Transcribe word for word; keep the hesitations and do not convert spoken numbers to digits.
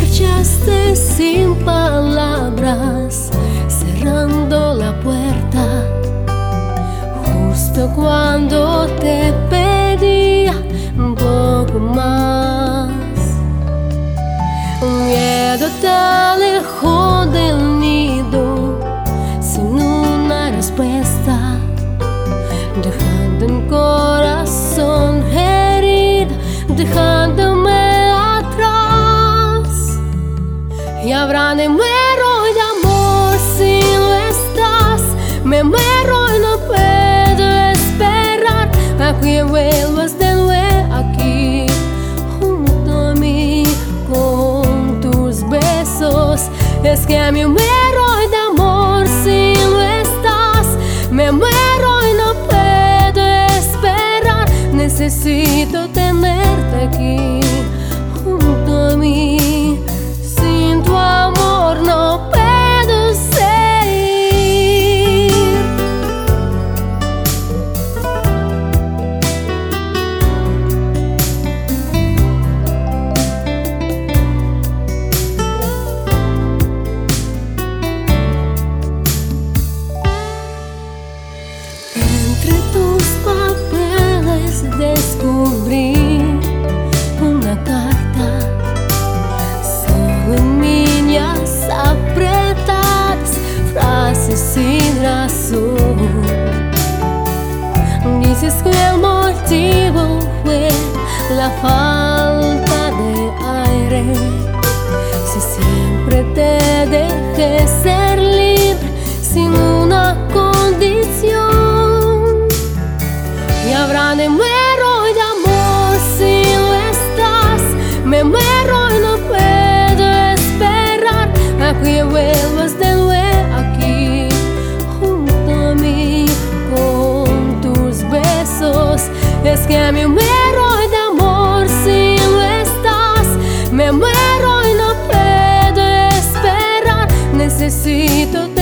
marchaste sin palabras, cerrando la puerta justo cuando te pedía un poco más. Miedo te alejó del nido sin una respuesta, dejando un corazón herido, dejándome atrás. Y ahora me muero de amor si no estás, me muero y no puedo esperar a que vuelvas de nuevo aquí junto a mí con tus besos. Es que me muero de amor si no estás, me muero y no puedo esperar. Necesito tenerte aquí junto a mí. Sin tu amor no puedo seguir. Entre tus papeles descubrí una carta, solo en líneas apretadas, frases sin razón. Dices que el motivo fue la falta de aire. Si siempre te dejé ser libre sin una condición. Y ahora me muero de amor si no estás, me muero y no puedo esperar a que vuelvas de nuevo aquí junto a mí con tus besos. Es que me muero de amor si no estás, me muero y no puedo esperar. Necesito